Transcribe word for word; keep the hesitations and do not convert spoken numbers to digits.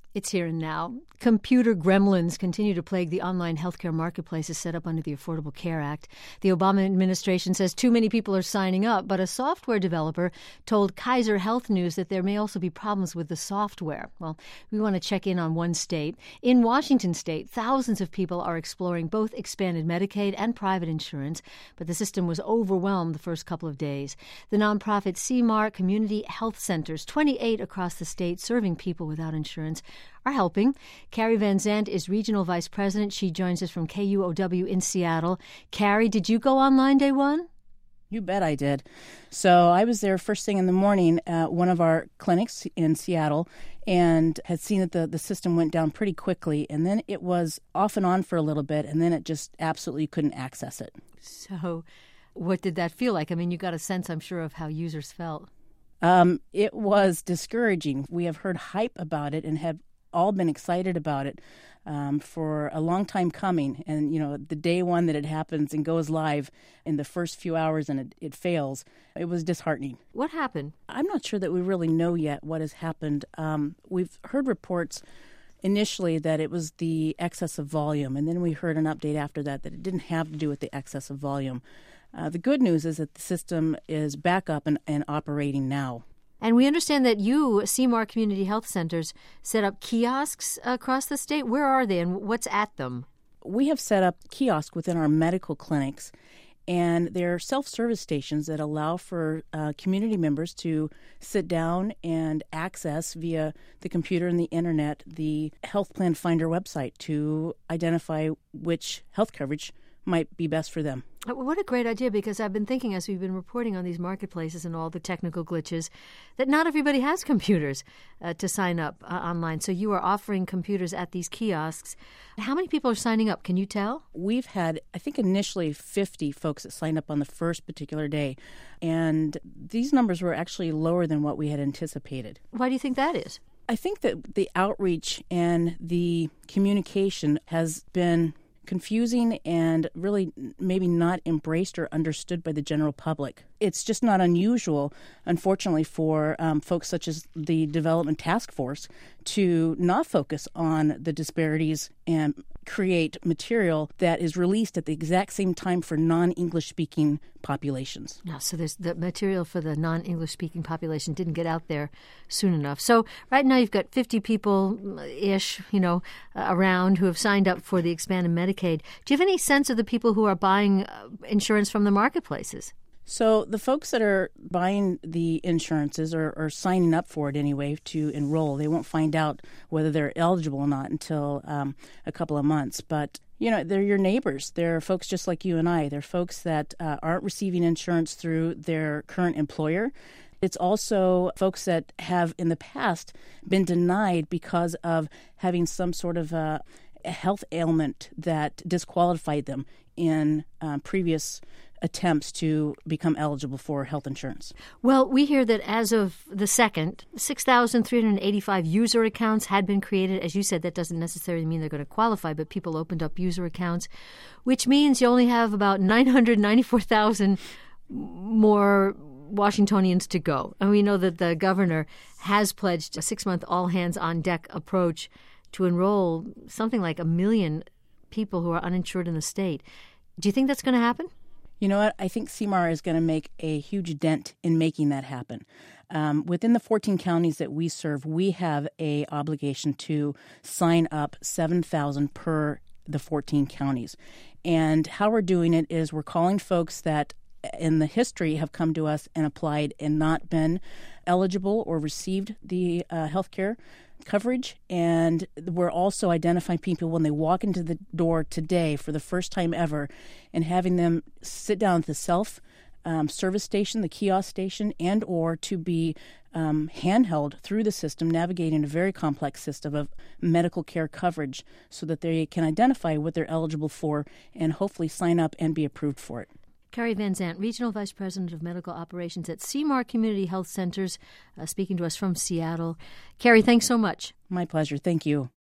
It's here and now. Computer gremlins continue to plague the online healthcare marketplaces set up under the Affordable Care Act. The Obama administration says too many people are signing up, but a software developer told Kaiser Health News that there may also be problems with the software. Well, we want to check in on one state. In Washington state, thousands of people are exploring both expanded Medicaid and private insurance, but the system was overwhelmed the first couple of days. The nonprofit C M A R Community Health Centers, twenty-eight across the state serving people without insurance, are helping. Carrie Van Zandt is Regional Vice President. She joins us from K U O W in Seattle. Carrie, did you go online day one? You bet I did. So I was there first thing in the morning at one of our clinics in Seattle and had seen that the, the system went down pretty quickly. And then it was off and on for a little bit, and then it just absolutely couldn't access it. So what did that feel like? I mean, you got a sense, I'm sure, of how users felt. Um, it was discouraging. We have heard hype about it and have all been excited about it um, for a long time coming. And, you know, the day one that it happens and goes live in the first few hours and it, it fails, it was disheartening. What happened? I'm not sure that we really know yet what has happened. Um, we've heard reports initially that it was the excess of volume, and then we heard an update after that that it didn't have to do with the excess of volume. Uh, the good news is that the system is back up and, and operating now. And we understand that you, C M A R Community Health Centers, set up kiosks across the state. Where are they and what's at them? We have set up kiosks within our medical clinics, and they're self-service stations that allow for uh, community members to sit down and access via the computer and the internet the Health Plan Finder website to identify which health coverage might be best for them. What a great idea, because I've been thinking as we've been reporting on these marketplaces and all the technical glitches that not everybody has computers uh, to sign up uh, online. So you are offering computers at these kiosks. How many people are signing up? Can you tell? We've had, I think, initially fifty folks that signed up on the first particular day. And these numbers were actually lower than what we had anticipated. Why do you think that is? I think that the outreach and the communication has been confusing and really maybe not embraced or understood by the general public. It's just not unusual, unfortunately, for um, folks such as the Development Task Force to not focus on the disparities and create material that is released at the exact same time for non-English speaking populations. No, so there's the material for the non-English speaking population didn't get out there soon enough. So right now you've got fifty people-ish, you know, uh, around who have signed up for the expanded Medicaid. Do you have any sense of the people who are buying uh, insurance from the marketplaces? So the folks that are buying the insurances or, or signing up for it anyway to enroll, they won't find out whether they're eligible or not until um, a couple of months. But, you know, they're your neighbors. They're folks just like you and I. They're folks that uh, aren't receiving insurance through their current employer. It's also folks that have in the past been denied because of having some sort of a, a health ailment that disqualified them in uh, previous attempts to become eligible for health insurance. Well, we hear that as of the second, six thousand three hundred eighty-five user accounts had been created. As you said, that doesn't necessarily mean they're going to qualify, but people opened up user accounts, which means you only have about nine hundred ninety-four thousand more Washingtonians to go. And we know that the governor has pledged a six-month all-hands-on-deck approach to enroll something like a million people who are uninsured in the state. Do you think that's going to happen? You know what? I think C M A R is going to make a huge dent in making that happen. Um, within the fourteen counties that we serve, we have a obligation to sign up seven thousand per the fourteen counties. And how we're doing it is we're calling folks that in the history have come to us and applied and not been eligible or received the uh, health care coverage, and we're also identifying people when they walk into the door today for the first time ever and having them sit down at the self um, service station, the kiosk station, and or to be um, handheld through the system, navigating a very complex system of medical care coverage so that they can identify what they're eligible for and hopefully sign up and be approved for it. Carrie Van Zandt, Regional Vice President of Medical Operations at C M A R Community Health Centers, uh, speaking to us from Seattle. Carrie, thanks so much. My pleasure. Thank you.